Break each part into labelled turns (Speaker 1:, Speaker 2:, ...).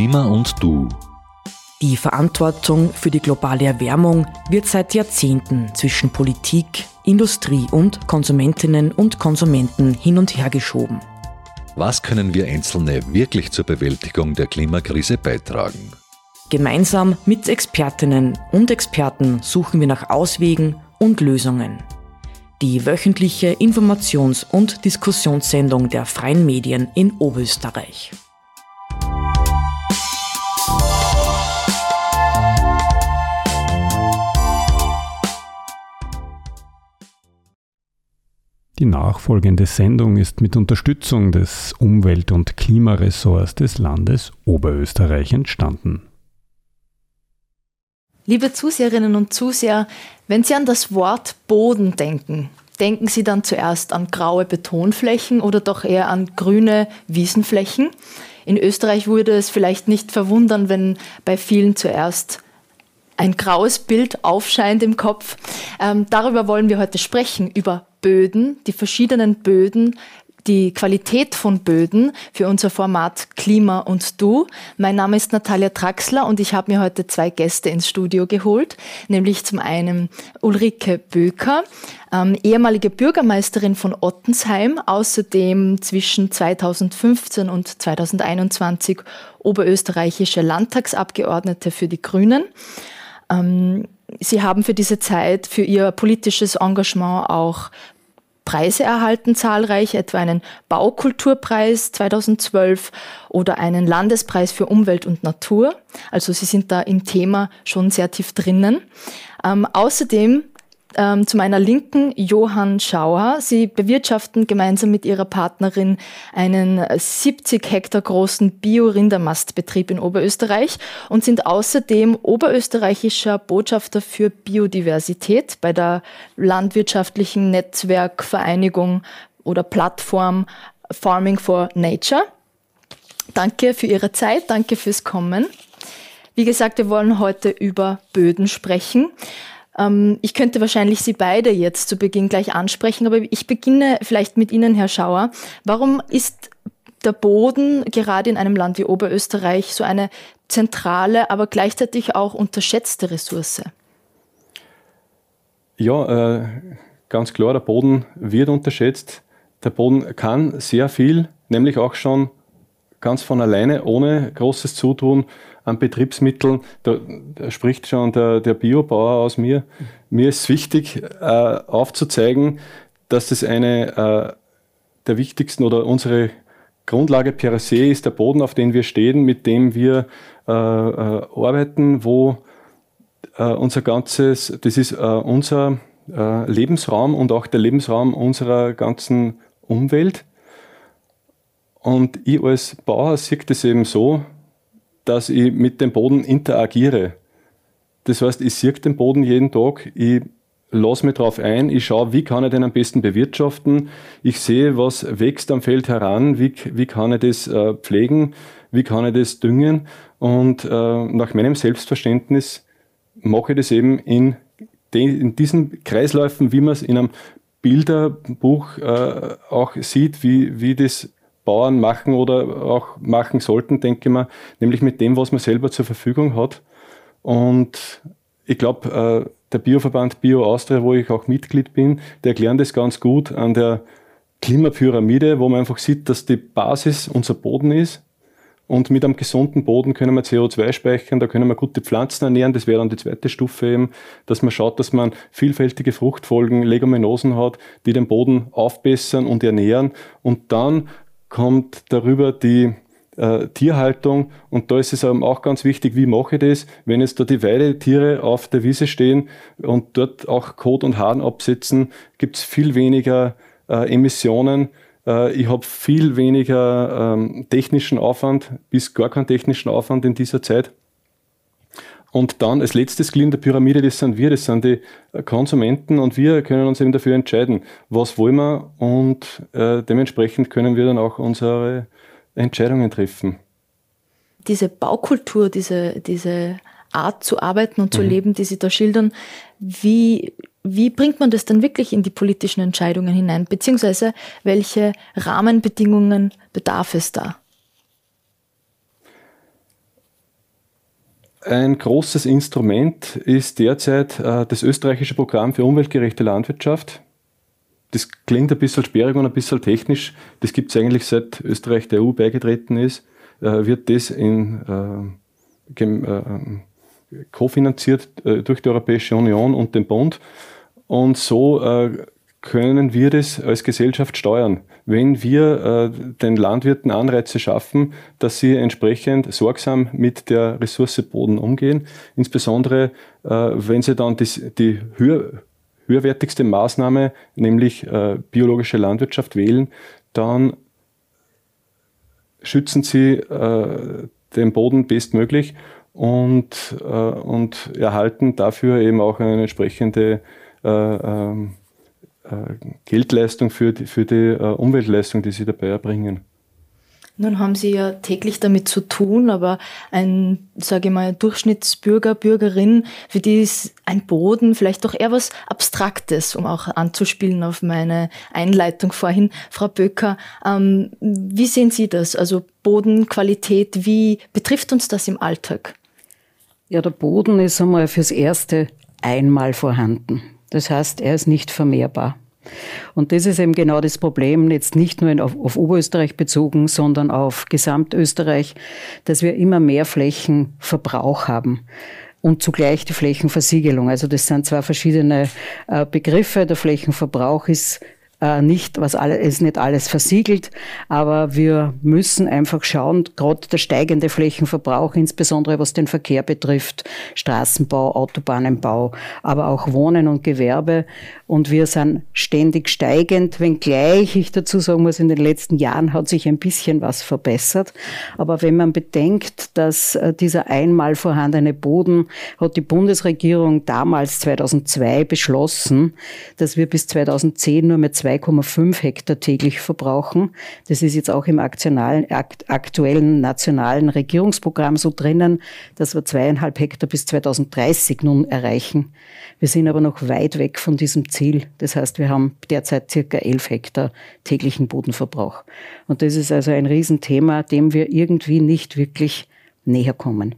Speaker 1: Klima und Du.
Speaker 2: Die Verantwortung für die globale Erwärmung wird seit Jahrzehnten zwischen Politik, Industrie und Konsumentinnen und Konsumenten hin und her geschoben.
Speaker 1: Was können wir Einzelne wirklich zur Bewältigung der Klimakrise beitragen?
Speaker 2: Gemeinsam mit Expertinnen und Experten suchen wir nach Auswegen und Lösungen. Die wöchentliche Informations- und Diskussionssendung der Freien Medien in Oberösterreich.
Speaker 3: Die nachfolgende Sendung ist mit Unterstützung des Umwelt- und Klimaressorts des Landes Oberösterreich entstanden.
Speaker 4: Liebe Zuseherinnen und Zuseher, wenn Sie an das Wort Boden denken, denken Sie dann zuerst an graue Betonflächen oder doch eher an grüne Wiesenflächen? In Österreich würde es vielleicht nicht verwundern, wenn bei vielen zuerst ein graues Bild aufscheint im Kopf. Darüber wollen wir heute sprechen, über Böden, die verschiedenen Böden, die Qualität von Böden für unser Format Klima und Du. Mein Name ist Natalia Traxler und ich habe mir heute 2 Gäste ins Studio geholt, nämlich zum einen Ulrike Böker, ehemalige Bürgermeisterin von Ottensheim, außerdem zwischen 2015 und 2021 oberösterreichische Landtagsabgeordnete für die Grünen. Sie haben für diese Zeit, für ihr politisches Engagement auch Preise erhalten, zahlreich, etwa einen Baukulturpreis 2012 oder einen Landespreis für Umwelt und Natur. Also Sie sind da im Thema schon sehr tief drinnen. Außerdem zu meiner Linken Johann Schauer. Sie bewirtschaften gemeinsam mit ihrer Partnerin einen 70 Hektar großen Bio-Rindermastbetrieb in Oberösterreich und sind außerdem oberösterreichischer Botschafter für Biodiversität bei der landwirtschaftlichen Netzwerkvereinigung oder Plattform Farming for Nature. Danke für Ihre Zeit, danke fürs Kommen. Wie gesagt, wir wollen heute über Böden sprechen. Ich könnte wahrscheinlich Sie beide jetzt zu Beginn gleich ansprechen, aber ich beginne vielleicht mit Ihnen, Herr Schauer. Warum ist der Boden gerade in einem Land wie Oberösterreich so eine zentrale, aber gleichzeitig auch unterschätzte Ressource?
Speaker 5: Ja, ganz klar, der Boden wird unterschätzt. Der Boden kann sehr viel, nämlich auch schon ganz von alleine, ohne großes Zutun an Betriebsmitteln. Da spricht schon der Biobauer aus mir. Mir ist wichtig, aufzuzeigen, dass das eine der wichtigsten oder unsere Grundlage per se ist, der Boden, auf dem wir stehen, mit dem wir arbeiten, wo unser ganzes, das ist unser Lebensraum und auch der Lebensraum unserer ganzen Umwelt. Und ich als Bauer sehe das eben so, dass ich mit dem Boden interagiere. Das heißt, ich sehe den Boden jeden Tag, ich lasse mich darauf ein, ich schaue, wie kann ich den am besten bewirtschaften, ich sehe, was wächst am Feld heran, wie kann ich das pflegen, wie kann ich das düngen und nach meinem Selbstverständnis mache ich das eben in diesen Kreisläufen, wie man es in einem Bilderbuch auch sieht, wie das Bauern machen oder auch machen sollten, denke ich mal, nämlich mit dem, was man selber zur Verfügung hat. Und ich glaube, der Bioverband Bio Austria, wo ich auch Mitglied bin, der erklärt das ganz gut an der Klimapyramide, wo man einfach sieht, dass die Basis unser Boden ist. Und mit einem gesunden Boden können wir CO2 speichern, da können wir gute Pflanzen ernähren, das wäre dann die zweite Stufe eben, dass man schaut, dass man vielfältige Fruchtfolgen, Leguminosen hat, die den Boden aufbessern und ernähren. Und dann kommt darüber die Tierhaltung und da ist es auch ganz wichtig, wie mache ich das, wenn jetzt da die Weidetiere auf der Wiese stehen und dort auch Kot und Harn absetzen, gibt es viel weniger Emissionen. Ich habe viel weniger technischen Aufwand, bis gar keinen technischen Aufwand in dieser Zeit. Und dann als letztes Glied der Pyramide, das sind die Konsumenten und wir können uns eben dafür entscheiden, was wollen wir und dementsprechend können wir dann auch unsere Entscheidungen treffen.
Speaker 4: Diese Baukultur, diese Art zu arbeiten und zu leben, die Sie da schildern, wie bringt man das dann wirklich in die politischen Entscheidungen hinein? Beziehungsweise welche Rahmenbedingungen bedarf es da?
Speaker 5: ein großes Instrument ist derzeit das österreichische Programm für umweltgerechte Landwirtschaft. Das klingt ein bisschen sperrig und ein bisschen technisch. Das gibt es eigentlich seit Österreich der EU beigetreten ist. Wird das kofinanziert durch die Europäische Union und den Bund. Und so können wir das als Gesellschaft steuern, wenn wir den Landwirten Anreize schaffen, dass sie entsprechend sorgsam mit der Ressource Boden umgehen. Insbesondere, wenn sie dann die höherwertigste Maßnahme, nämlich biologische Landwirtschaft wählen, dann schützen sie den Boden bestmöglich und erhalten dafür eben auch eine entsprechende Geldleistung für die Umweltleistung, die sie dabei erbringen.
Speaker 4: Nun haben Sie ja täglich damit zu tun, aber ein, sage ich mal, Durchschnittsbürger, Bürgerin, für die ist ein Boden vielleicht doch eher was Abstraktes, um auch anzuspielen auf meine Einleitung vorhin. Frau Böker, wie sehen Sie das? Also Bodenqualität, wie betrifft uns das im Alltag?
Speaker 6: Ja, der Boden ist einmal fürs Erste einmal vorhanden. Das heißt, er ist nicht vermehrbar. Und das ist eben genau das Problem, jetzt nicht nur auf Oberösterreich bezogen, sondern auf Gesamtösterreich, dass wir immer mehr Flächenverbrauch haben und zugleich die Flächenversiegelung. Also das sind zwei verschiedene Begriffe. Der Flächenverbrauch ist nicht alles versiegelt, aber wir müssen einfach schauen, gerade der steigende Flächenverbrauch, insbesondere was den Verkehr betrifft, Straßenbau, Autobahnenbau, aber auch Wohnen und Gewerbe. Und wir sind ständig steigend, wenngleich ich dazu sagen muss, in den letzten Jahren hat sich ein bisschen was verbessert. Aber wenn man bedenkt, dass dieser einmal vorhandene Boden, hat die Bundesregierung damals 2002 beschlossen, dass wir bis 2010 nur mit 2,5 Hektar täglich verbrauchen. Das ist jetzt auch im aktuellen nationalen Regierungsprogramm so drinnen, dass wir 2,5 Hektar bis 2030 nun erreichen. Wir sind aber noch weit weg von diesem Ziel. Das heißt, wir haben derzeit circa 11 Hektar täglichen Bodenverbrauch. Und das ist also ein Riesenthema, dem wir irgendwie nicht wirklich näher kommen.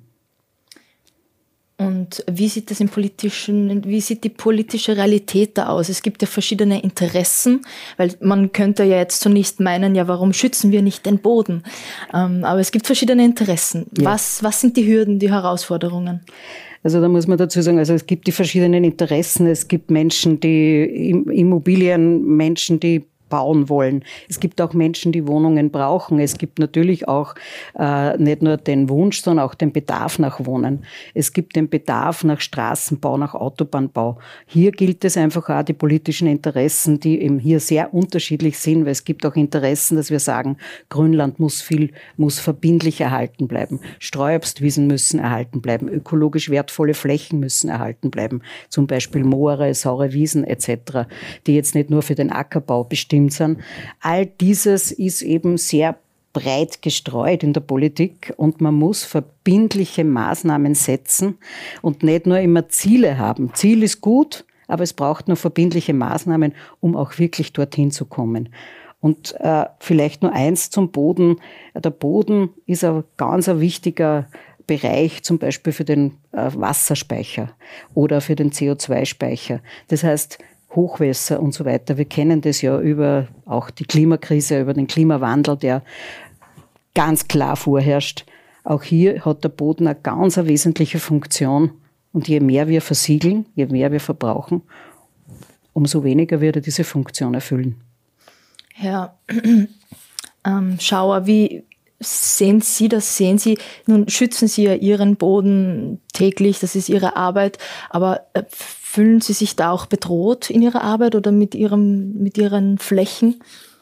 Speaker 4: Und wie sieht die politische Realität da aus? Es gibt ja verschiedene Interessen, weil man könnte ja jetzt zunächst meinen, ja, warum schützen wir nicht den Boden? Aber es gibt verschiedene Interessen. Ja. Was sind die Hürden, die Herausforderungen?
Speaker 6: Also da muss man dazu sagen, also es gibt die verschiedenen Interessen. Es gibt Menschen, die Immobilienmenschen, die bauen wollen. Es gibt auch Menschen, die Wohnungen brauchen. Es gibt natürlich auch nicht nur den Wunsch, sondern auch den Bedarf nach Wohnen. Es gibt den Bedarf nach Straßenbau, nach Autobahnbau. Hier gilt es einfach auch, die politischen Interessen, die eben hier sehr unterschiedlich sind, weil es gibt auch Interessen, dass wir sagen, Grünland muss verbindlich erhalten bleiben. Streuobstwiesen müssen erhalten bleiben. Ökologisch wertvolle Flächen müssen erhalten bleiben. Zum Beispiel Moore, saure Wiesen etc., die jetzt nicht nur für den Ackerbau bestimmt sind. All dieses ist eben sehr breit gestreut in der Politik und man muss verbindliche Maßnahmen setzen und nicht nur immer Ziele haben. Ziel ist gut, aber es braucht nur verbindliche Maßnahmen, um auch wirklich dorthin zu kommen. Und vielleicht nur eins zum Boden. Der Boden ist ein ganz wichtiger Bereich, zum Beispiel für den Wasserspeicher oder für den CO2-Speicher. Das heißt, Hochwässer und so weiter. Wir kennen das ja über auch die Klimakrise, über den Klimawandel, der ganz klar vorherrscht. Auch hier hat der Boden eine ganz wesentliche Funktion. Und je mehr wir versiegeln, je mehr wir verbrauchen, umso weniger wird er diese Funktion erfüllen.
Speaker 4: Herr Schauer, wie sehen Sie das? Nun schützen Sie ja Ihren Boden täglich, das ist Ihre Arbeit, aber fühlen Sie sich da auch bedroht in Ihrer Arbeit oder mit Ihren Flächen?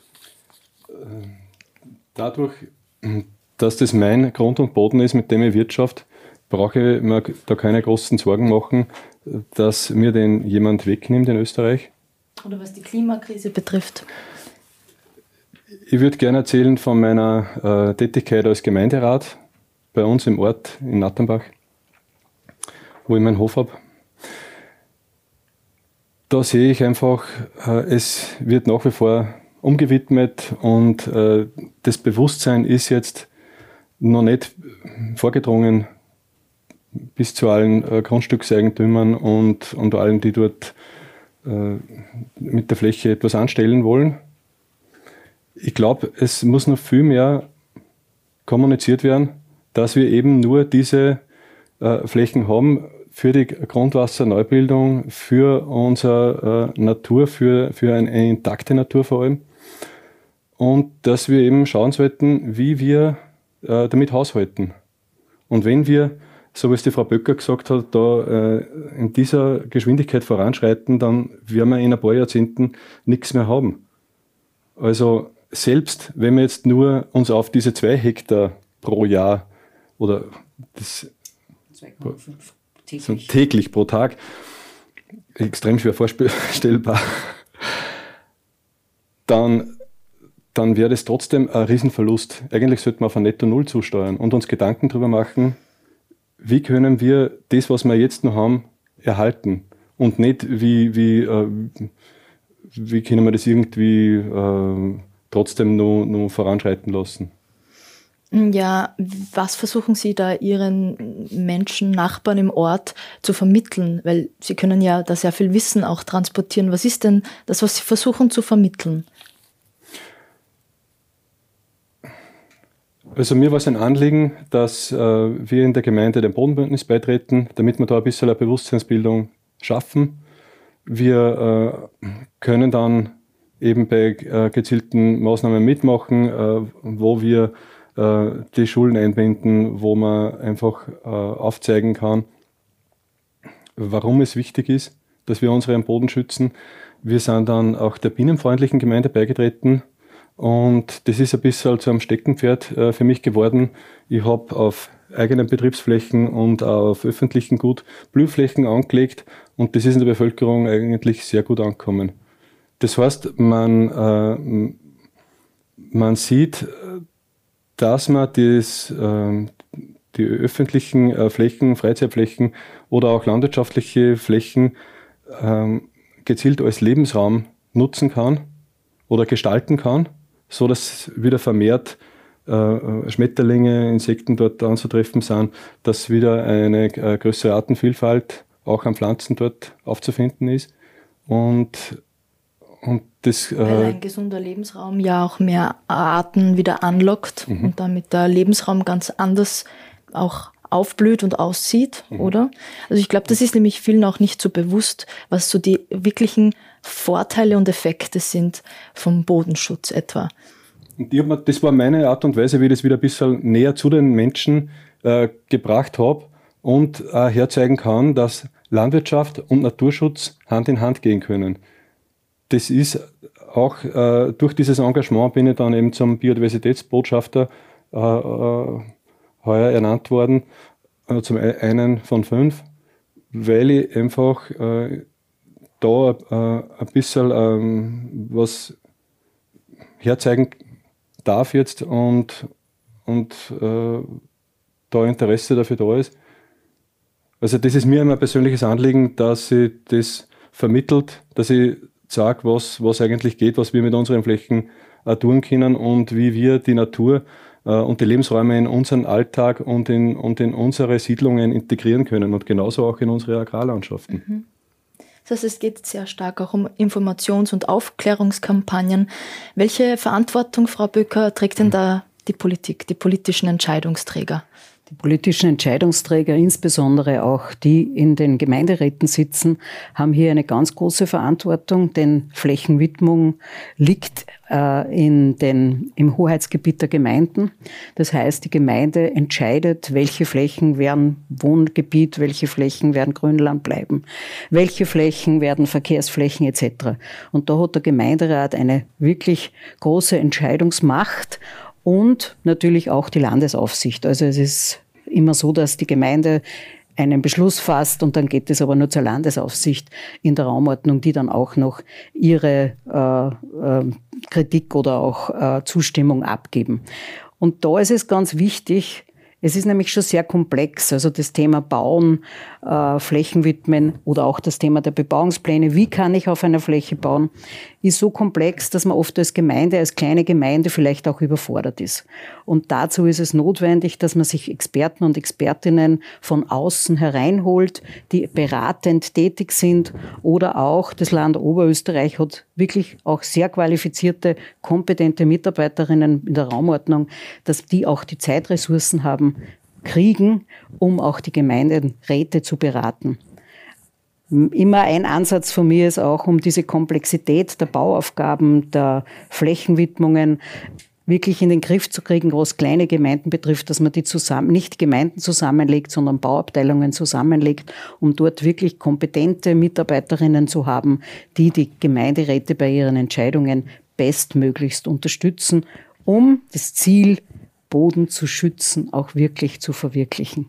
Speaker 5: Dadurch, dass das mein Grund und Boden ist, mit dem ich wirtschaft, brauche ich mir da keine großen Sorgen machen, dass mir den jemand wegnimmt in Österreich.
Speaker 4: Oder was die Klimakrise betrifft?
Speaker 5: Ich würde gerne erzählen von meiner Tätigkeit als Gemeinderat bei uns im Ort in Natternbach, wo ich meinen Hof habe. Da sehe ich einfach, es wird nach wie vor umgewidmet und das Bewusstsein ist jetzt noch nicht vorgedrungen bis zu allen Grundstückseigentümern und allen, die dort mit der Fläche etwas anstellen wollen. Ich glaube, es muss noch viel mehr kommuniziert werden, dass wir eben nur diese Flächen haben für die Grundwasserneubildung, für unsere Natur, für eine intakte Natur vor allem. Und dass wir eben schauen sollten, wie wir damit haushalten. Und wenn wir, so wie es die Frau Böcker gesagt hat, da in dieser Geschwindigkeit voranschreiten, dann werden wir in ein paar Jahrzehnten nichts mehr haben. Also selbst wenn wir jetzt nur uns auf diese 2 Hektar pro Jahr oder das 2,5 täglich pro Tag, extrem schwer vorstellbar, dann wäre das trotzdem ein Riesenverlust. Eigentlich sollten wir auf ein Netto Null zusteuern und uns Gedanken darüber machen, wie können wir das, was wir jetzt noch haben, erhalten und nicht wie können wir das irgendwie trotzdem noch voranschreiten lassen.
Speaker 4: Ja, was versuchen Sie da Ihren Menschen, Nachbarn im Ort zu vermitteln? Weil Sie können ja da sehr viel Wissen auch transportieren. Was ist denn das, was Sie versuchen zu vermitteln?
Speaker 5: Also mir war es ein Anliegen, dass wir in der Gemeinde dem Bodenbündnis beitreten, damit wir da ein bisschen eine Bewusstseinsbildung schaffen. Wir können dann eben bei gezielten Maßnahmen mitmachen, wo wir die Schulen einbinden, wo man einfach aufzeigen kann, warum es wichtig ist, dass wir unseren Boden schützen. Wir sind dann auch der bienenfreundlichen Gemeinde beigetreten und das ist ein bisschen zu einem Steckenpferd für mich geworden. Ich habe auf eigenen Betriebsflächen und auf öffentlichen Gut Blühflächen angelegt und das ist in der Bevölkerung eigentlich sehr gut angekommen. Das heißt, man sieht, dass man die öffentlichen Flächen, Freizeitflächen oder auch landwirtschaftliche Flächen gezielt als Lebensraum nutzen kann oder gestalten kann, so dass wieder vermehrt Schmetterlinge, Insekten dort anzutreffen sind, dass wieder eine größere Artenvielfalt auch an Pflanzen dort aufzufinden ist. Und das,
Speaker 4: weil ein gesunder Lebensraum ja auch mehr Arten wieder anlockt und damit der Lebensraum ganz anders auch aufblüht und aussieht, oder? Also ich glaube, das ist nämlich vielen auch nicht so bewusst, was so die wirklichen Vorteile und Effekte sind vom Bodenschutz etwa.
Speaker 5: Und das war meine Art und Weise, wie ich das wieder ein bisschen näher zu den Menschen gebracht habe und herzeigen kann, dass Landwirtschaft und Naturschutz Hand in Hand gehen können. Das ist auch durch dieses Engagement bin ich dann eben zum Biodiversitätsbotschafter heuer ernannt worden, zum einen von 5, weil ich einfach da ein bisschen was herzeigen darf jetzt und da Interesse dafür da ist. Also das ist mir immer ein persönliches Anliegen, dass ich das vermittelt, dass ich sage, was eigentlich geht, was wir mit unseren Flächen tun können und wie wir die Natur und die Lebensräume in unseren Alltag und in unsere Siedlungen integrieren können und genauso auch in unsere Agrarlandschaften.
Speaker 4: Das heißt, es geht sehr stark auch um Informations- und Aufklärungskampagnen. Welche Verantwortung, Frau Böcker, trägt denn da die Politik, die politischen Entscheidungsträger?
Speaker 6: Die politischen Entscheidungsträger, insbesondere auch die in den Gemeinderäten sitzen, haben hier eine ganz große Verantwortung, denn Flächenwidmung liegt im Hoheitsgebiet der Gemeinden. Das heißt, die Gemeinde entscheidet, welche Flächen werden Wohngebiet, welche Flächen werden Grünland bleiben, welche Flächen werden Verkehrsflächen etc. Und da hat der Gemeinderat eine wirklich große Entscheidungsmacht. Und natürlich auch die Landesaufsicht. Also es ist immer so, dass die Gemeinde einen Beschluss fasst und dann geht es aber nur zur Landesaufsicht in der Raumordnung, die dann auch noch ihre Kritik oder auch Zustimmung abgeben. Und da ist es ganz wichtig, es ist nämlich schon sehr komplex, also das Thema Bauen, Flächen widmen oder auch das Thema der Bebauungspläne. Wie kann ich auf einer Fläche bauen? ist so komplex, dass man oft als Gemeinde, als kleine Gemeinde vielleicht auch überfordert ist. Und dazu ist es notwendig, dass man sich Experten und Expertinnen von außen hereinholt, die beratend tätig sind, oder auch das Land Oberösterreich hat wirklich auch sehr qualifizierte, kompetente Mitarbeiterinnen in der Raumordnung, dass die auch die Zeitressourcen kriegen, um auch die Gemeinderäte zu beraten. Immer ein Ansatz von mir ist auch, um diese Komplexität der Bauaufgaben, der Flächenwidmungen wirklich in den Griff zu kriegen, was kleine Gemeinden betrifft, dass man die nicht Gemeinden zusammenlegt, sondern Bauabteilungen zusammenlegt, um dort wirklich kompetente Mitarbeiterinnen zu haben, die die Gemeinderäte bei ihren Entscheidungen bestmöglichst unterstützen, um das Ziel, Boden zu schützen, auch wirklich zu verwirklichen.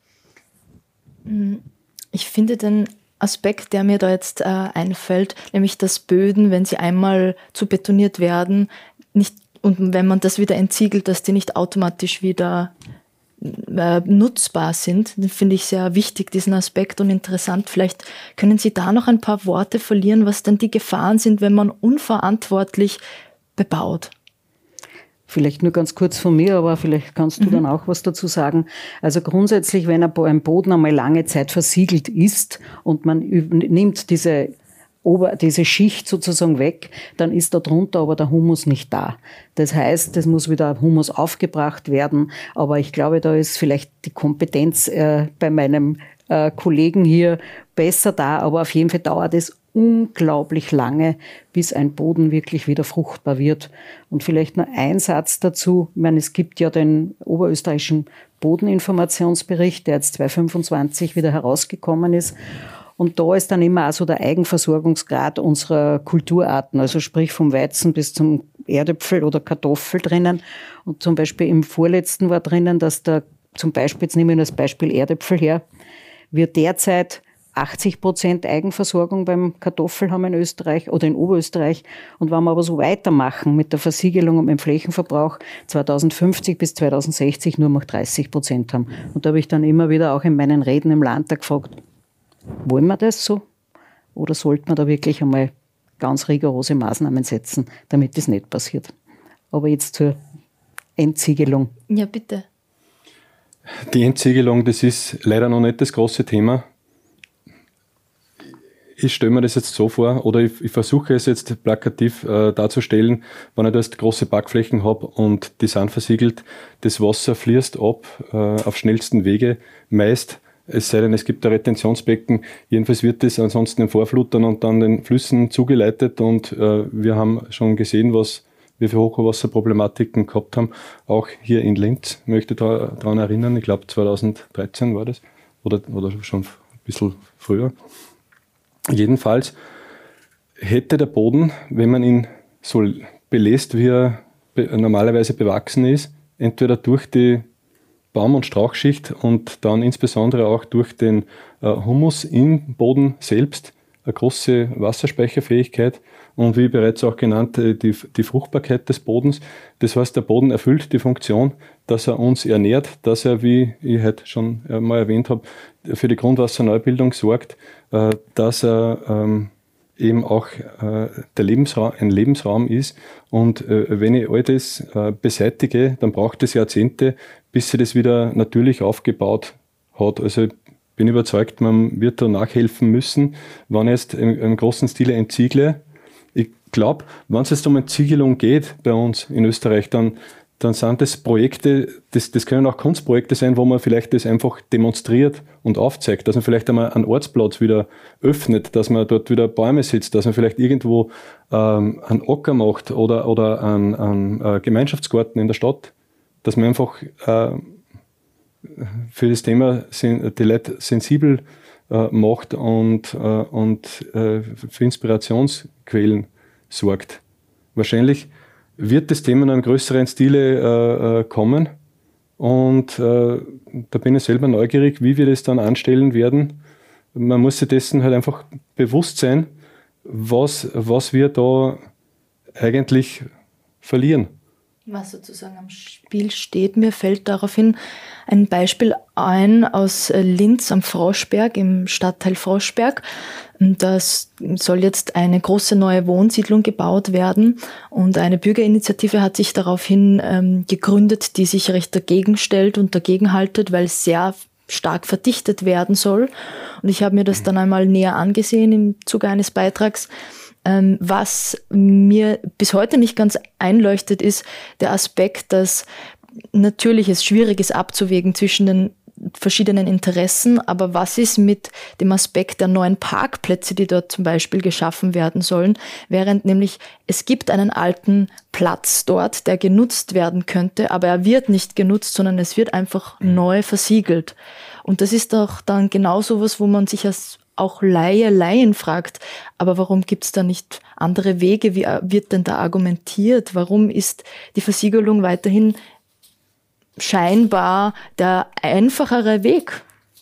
Speaker 4: Ich finde den Aspekt, der mir da jetzt einfällt, nämlich dass Böden, wenn sie einmal zu betoniert werden, nicht, und wenn man das wieder entsiegelt, dass die nicht automatisch wieder nutzbar sind, den finde ich sehr wichtig, diesen Aspekt, und interessant. Vielleicht können Sie da noch ein paar Worte verlieren, was denn die Gefahren sind, wenn man unverantwortlich bebaut.
Speaker 6: Vielleicht nur ganz kurz von mir, aber vielleicht kannst du dann auch was dazu sagen. Also grundsätzlich, wenn ein Boden einmal lange Zeit versiegelt ist und man nimmt diese Schicht sozusagen weg, dann ist da drunter aber der Humus nicht da. Das heißt, es muss wieder Humus aufgebracht werden, aber ich glaube, da ist vielleicht die Kompetenz bei meinem Kollegen hier besser da, aber auf jeden Fall dauert es unglaublich lange, bis ein Boden wirklich wieder fruchtbar wird. Und vielleicht nur ein Satz dazu. Ich meine, es gibt ja den oberösterreichischen Bodeninformationsbericht, der jetzt 2025 wieder herausgekommen ist. Und da ist dann immer auch so der Eigenversorgungsgrad unserer Kulturarten, also sprich vom Weizen bis zum Erdäpfel oder Kartoffel drinnen. Und zum Beispiel im vorletzten war drinnen, dass da zum Beispiel, jetzt nehmen wir das Beispiel Erdäpfel her, wir derzeit 80% Eigenversorgung beim Kartoffel haben in Österreich oder in Oberösterreich. Und wenn wir aber so weitermachen mit der Versiegelung und dem Flächenverbrauch, 2050 bis 2060 nur noch 30% haben. Und da habe ich dann immer wieder auch in meinen Reden im Landtag gefragt, wollen wir das so? Oder sollte man da wirklich einmal ganz rigorose Maßnahmen setzen, damit das nicht passiert? Aber jetzt zur Entsiegelung.
Speaker 4: Ja, bitte.
Speaker 5: Die Entsiegelung, das ist leider noch nicht das große Thema. Ich stelle mir das jetzt so vor, oder ich versuche es jetzt plakativ darzustellen, wenn ich da jetzt große Backflächen habe und die sind versiegelt, das Wasser fließt ab auf schnellsten Wege, meist, es sei denn, es gibt ein Retentionsbecken, jedenfalls wird das ansonsten den Vorflutern und dann den Flüssen zugeleitet, und wir haben schon gesehen, wie viele Hochwasserproblematiken gehabt haben, auch hier in Linz, möchte ich daran erinnern, ich glaube 2013 war das, oder schon ein bisschen früher. Jedenfalls hätte der Boden, wenn man ihn so belässt, wie er normalerweise bewachsen ist, entweder durch die Baum- und Strauchschicht und dann insbesondere auch durch den Humus im Boden selbst eine große Wasserspeicherfähigkeit und wie bereits auch genannt, die Fruchtbarkeit des Bodens. Das heißt, der Boden erfüllt die Funktion, dass er uns ernährt, dass er, wie ich heute schon mal erwähnt habe, für die Grundwasserneubildung sorgt, dass er eben auch ein Lebensraum ist. Und wenn ich all das beseitige, dann braucht es Jahrzehnte, bis sie das wieder natürlich aufgebaut hat. Also ich bin überzeugt, man wird da nachhelfen müssen, wenn ich jetzt im großen Stile entziegle. Ich glaube, wenn es jetzt um Entsiegelung geht bei uns in Österreich, dann sind das Projekte, das können auch Kunstprojekte sein, wo man vielleicht das einfach demonstriert und aufzeigt, dass man vielleicht einmal einen Ortsplatz wieder öffnet, dass man dort wieder Bäume setzt, dass man vielleicht irgendwo einen Acker macht oder einen Gemeinschaftsgarten in der Stadt, dass man einfach für das Thema die Leute sensibel macht und für Inspirationsquellen sorgt. Wahrscheinlich wird das Thema in einem größeren Stile kommen, und da bin ich selber neugierig, wie wir das dann anstellen werden. Man muss sich dessen halt einfach bewusst sein, was wir da eigentlich verlieren.
Speaker 4: Was sozusagen am Spiel steht, mir fällt daraufhin ein Beispiel ein aus Linz am Froschberg, im Stadtteil Froschberg. Das soll jetzt eine große neue Wohnsiedlung gebaut werden und eine Bürgerinitiative hat sich daraufhin gegründet, die sich recht dagegen stellt und dagegen haltet, weil es sehr stark verdichtet werden soll. Und ich habe mir das dann einmal näher angesehen im Zuge eines Beitrags. Was mir bis heute nicht ganz einleuchtet, ist der Aspekt, dass natürlich es schwierig ist abzuwägen zwischen den verschiedenen Interessen, aber was ist mit dem Aspekt der neuen Parkplätze, die dort zum Beispiel geschaffen werden sollen, während nämlich es gibt einen alten Platz dort, der genutzt werden könnte, aber er wird nicht genutzt, sondern es wird einfach neu versiegelt. Und das ist doch dann genau sowas, wo man sich als auch Laien fragt, aber warum gibt es da nicht andere Wege? Wie wird denn da argumentiert? Warum ist die Versiegelung weiterhin scheinbar der einfachere Weg?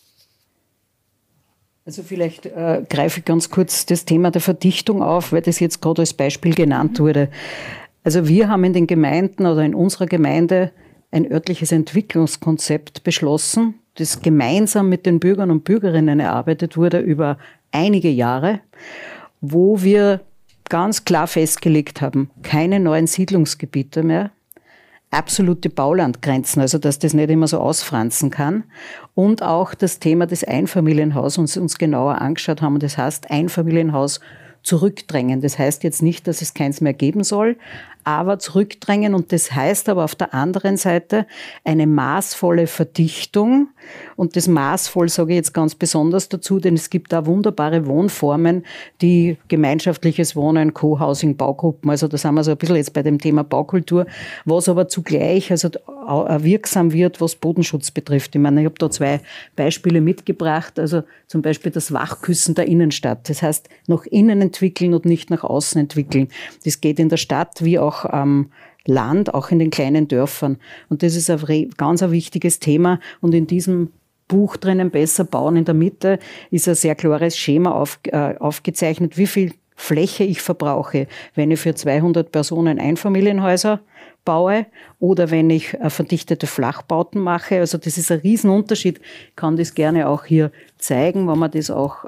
Speaker 6: Also vielleicht greife ich ganz kurz das Thema der Verdichtung auf, weil das jetzt gerade als Beispiel genannt wurde. Also wir haben in den Gemeinden oder in unserer Gemeinde ein örtliches Entwicklungskonzept beschlossen, das gemeinsam mit den Bürgern und Bürgerinnen erarbeitet wurde über einige Jahre, wo wir ganz klar festgelegt haben, keine neuen Siedlungsgebiete mehr, absolute Baulandgrenzen, also dass das nicht immer so ausfranzen kann. Und auch das Thema des Einfamilienhauses uns genauer angeschaut haben. Und das heißt, Einfamilienhaus zurückdrängen. Das heißt jetzt nicht, dass es keins mehr geben soll, aber zurückdrängen. Und das heißt aber auf der anderen Seite eine maßvolle Verdichtung. Und das maßvoll sage ich jetzt ganz besonders dazu, denn es gibt da wunderbare Wohnformen, die gemeinschaftliches Wohnen, Co-Housing, Baugruppen, also da sind wir so ein bisschen jetzt bei dem Thema Baukultur, was aber zugleich also wirksam wird, was Bodenschutz betrifft. Ich meine, ich habe da 2 Beispiele mitgebracht, also zum Beispiel das Wachküssen der Innenstadt. Das heißt, nach innen entwickeln und nicht nach außen entwickeln. Das geht in der Stadt wie auch am Land, auch in den kleinen Dörfern. Und das ist ein ganz ein wichtiges Thema. Und in diesem Buch drinnen, Besser bauen, in der Mitte, ist ein sehr klares Schema aufgezeichnet, wie viel Fläche ich verbrauche, wenn ich für 200 Personen Einfamilienhäuser baue oder wenn ich verdichtete Flachbauten mache. Also das ist ein Riesenunterschied. Ich kann das gerne auch hier zeigen, wenn man das auch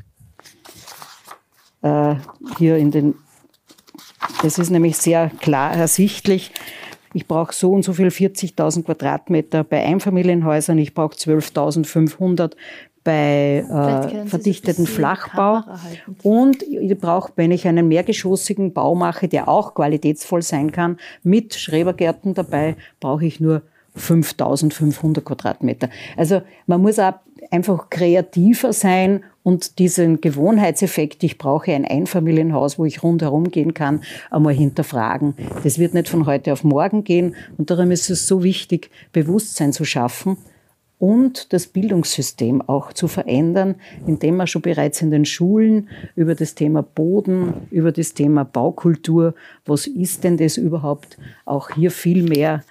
Speaker 6: hier in den... Das ist nämlich sehr klar ersichtlich. Ich brauche so und so viel 40.000 Quadratmeter bei Einfamilienhäusern. Ich brauche 12.500 bei verdichteten Flachbau. Und ich brauche, wenn ich einen mehrgeschossigen Bau mache, der auch qualitätsvoll sein kann, mit Schrebergärten dabei, brauche ich nur 5.500 Quadratmeter. Also man muss auch einfach kreativer sein und diesen Gewohnheitseffekt, ich brauche ein Einfamilienhaus, wo ich rundherum gehen kann, einmal hinterfragen. Das wird nicht von heute auf morgen gehen und darum ist es so wichtig, Bewusstsein zu schaffen und das Bildungssystem auch zu verändern, indem man schon bereits in den Schulen über das Thema Boden, über das Thema Baukultur, was ist denn das überhaupt, auch hier viel mehr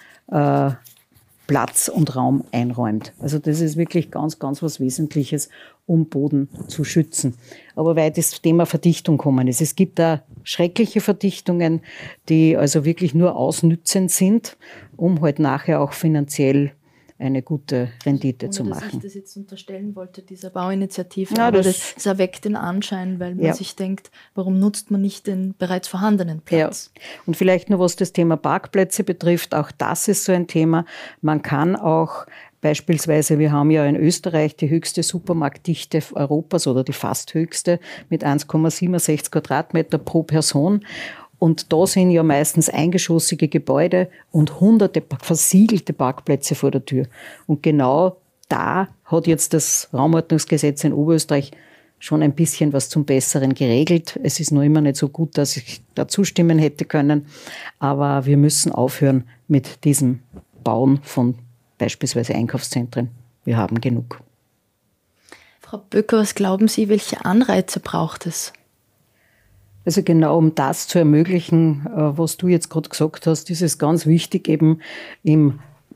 Speaker 6: Platz und Raum einräumt. Also das ist wirklich ganz, ganz was Wesentliches, um Boden zu schützen. Aber weil das Thema Verdichtung kommen ist. Es gibt da schreckliche Verdichtungen, die also wirklich nur ausnützend sind, um halt nachher auch finanziell eine gute Rendite zu machen.
Speaker 4: Dass ich das jetzt unterstellen wollte, dieser Bauinitiative, ja, aber das erweckt den Anschein, weil man sich denkt, warum nutzt man nicht den bereits vorhandenen Platz?
Speaker 6: Ja. Und vielleicht nur was das Thema Parkplätze betrifft, auch das ist so ein Thema. Man kann auch beispielsweise, wir haben ja in Österreich die höchste Supermarktdichte Europas oder die fast höchste mit 1,67 Quadratmeter pro Person. Und da sind ja meistens eingeschossige Gebäude und hunderte versiegelte Parkplätze vor der Tür. Und genau da hat jetzt das Raumordnungsgesetz in Oberösterreich schon ein bisschen was zum Besseren geregelt. Es ist noch immer nicht so gut, dass ich da zustimmen hätte können. Aber wir müssen aufhören mit diesem Bauen von beispielsweise Einkaufszentren. Wir haben genug.
Speaker 4: Frau Böcker, was glauben Sie, welche Anreize braucht es?
Speaker 6: Also genau um das zu ermöglichen, was du jetzt gerade gesagt hast, ist es ganz wichtig, eben im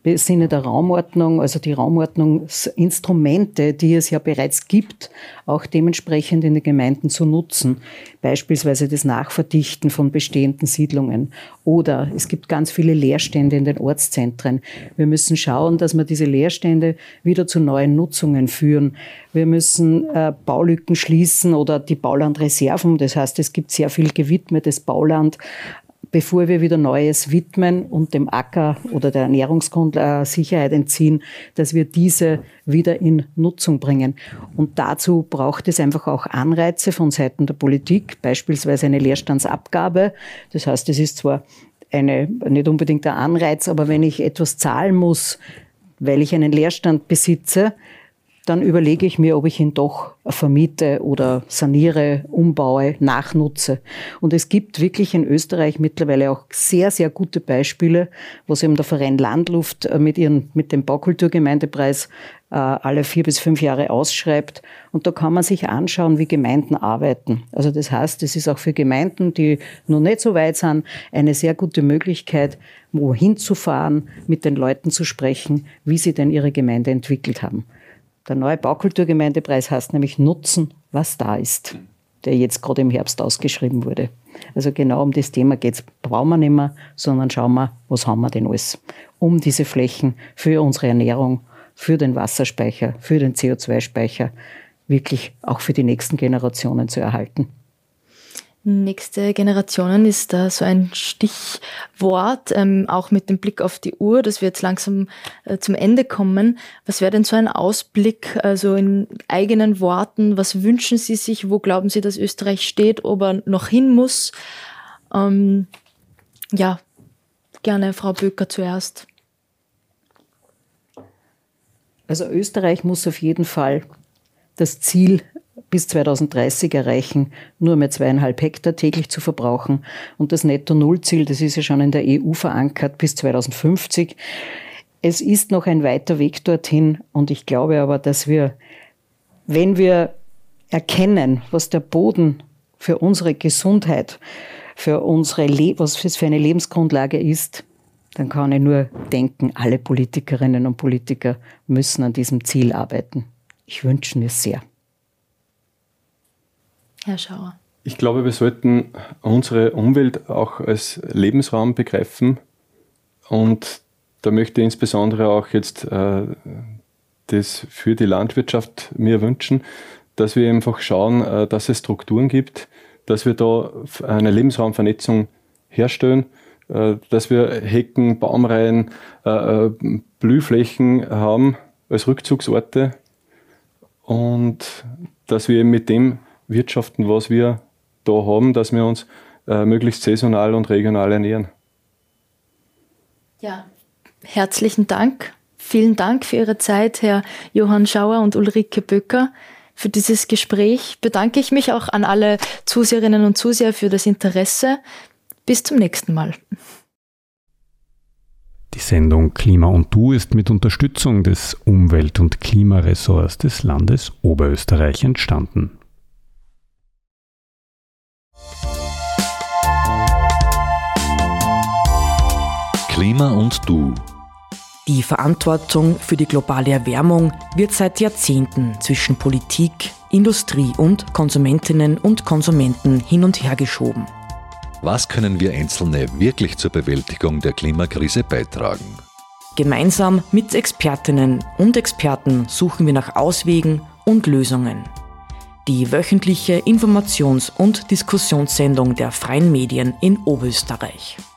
Speaker 6: Sinne der Raumordnung, also die Raumordnungsinstrumente, die es ja bereits gibt, auch dementsprechend in den Gemeinden zu nutzen. Beispielsweise das Nachverdichten von bestehenden Siedlungen. Oder es gibt ganz viele Leerstände in den Ortszentren. Wir müssen schauen, dass wir diese Leerstände wieder zu neuen Nutzungen führen. Wir müssen Baulücken schließen oder die Baulandreserven. Das heißt, es gibt sehr viel gewidmetes Bauland, bevor wir wieder Neues widmen und dem Acker oder der Ernährungssicherheit entziehen, dass wir diese wieder in Nutzung bringen. Und dazu braucht es einfach auch Anreize von Seiten der Politik, beispielsweise eine Leerstandsabgabe. Das heißt, es ist zwar nicht unbedingt ein Anreiz, aber wenn ich etwas zahlen muss, weil ich einen Leerstand besitze, dann überlege ich mir, ob ich ihn doch vermiete oder saniere, umbaue, nachnutze. Und es gibt wirklich in Österreich mittlerweile auch sehr, sehr gute Beispiele, was eben der Verein Landluft mit dem Baukulturgemeindepreis alle 4 bis 5 Jahre ausschreibt. Und da kann man sich anschauen, wie Gemeinden arbeiten. Also das heißt, es ist auch für Gemeinden, die noch nicht so weit sind, eine sehr gute Möglichkeit, wohin zu fahren, mit den Leuten zu sprechen, wie sie denn ihre Gemeinde entwickelt haben. Der neue Baukulturgemeindepreis heißt nämlich Nutzen, was da ist, der jetzt gerade im Herbst ausgeschrieben wurde. Also genau um das Thema geht es. Brauchen wir nicht mehr, sondern schauen wir, was haben wir denn alles, um diese Flächen für unsere Ernährung, für den Wasserspeicher, für den CO2-Speicher wirklich auch für die nächsten Generationen zu erhalten.
Speaker 4: Nächste Generationen ist da so ein Stichwort, auch mit dem Blick auf die Uhr, dass wir jetzt langsam zum Ende kommen. Was wäre denn so ein Ausblick, also in eigenen Worten, was wünschen Sie sich, wo glauben Sie, dass Österreich steht, ob er noch hin muss? Ja, gerne Frau Böker zuerst.
Speaker 6: Also Österreich muss auf jeden Fall das Ziel bis 2030 erreichen, nur mehr 2,5 Hektar täglich zu verbrauchen. Und das Netto-Null-Ziel, das ist ja schon in der EU verankert, bis 2050. Es ist noch ein weiter Weg dorthin. Und ich glaube aber, dass wir, wenn wir erkennen, was der Boden für unsere Gesundheit, was es für eine Lebensgrundlage ist, dann kann ich nur denken, alle Politikerinnen und Politiker müssen an diesem Ziel arbeiten. Ich wünsche mir sehr.
Speaker 4: Herr Schauer.
Speaker 5: Ich glaube, wir sollten unsere Umwelt auch als Lebensraum begreifen. Und da möchte ich insbesondere auch jetzt das für die Landwirtschaft mir wünschen, dass wir einfach schauen, dass es Strukturen gibt, dass wir da eine Lebensraumvernetzung herstellen, dass wir Hecken, Baumreihen, Blühflächen haben als Rückzugsorte und dass wir mit dem wirtschaften, was wir da haben, dass wir uns möglichst saisonal und regional ernähren.
Speaker 4: Ja, herzlichen Dank. Vielen Dank für Ihre Zeit, Herr Johann Schauer und Ulrike Böker. Für dieses Gespräch bedanke ich mich auch an alle Zuseherinnen und Zuseher für das Interesse. Bis zum nächsten Mal.
Speaker 3: Die Sendung Klima und Du ist mit Unterstützung des Umwelt- und Klimaressorts des Landes Oberösterreich entstanden.
Speaker 1: Klima und Du.
Speaker 2: Die Verantwortung für die globale Erwärmung wird seit Jahrzehnten zwischen Politik, Industrie und Konsumentinnen und Konsumenten hin und her geschoben.
Speaker 1: Was können wir Einzelne wirklich zur Bewältigung der Klimakrise beitragen?
Speaker 2: Gemeinsam mit Expertinnen und Experten suchen wir nach Auswegen und Lösungen. Die wöchentliche Informations- und Diskussionssendung der Freien Medien in Oberösterreich.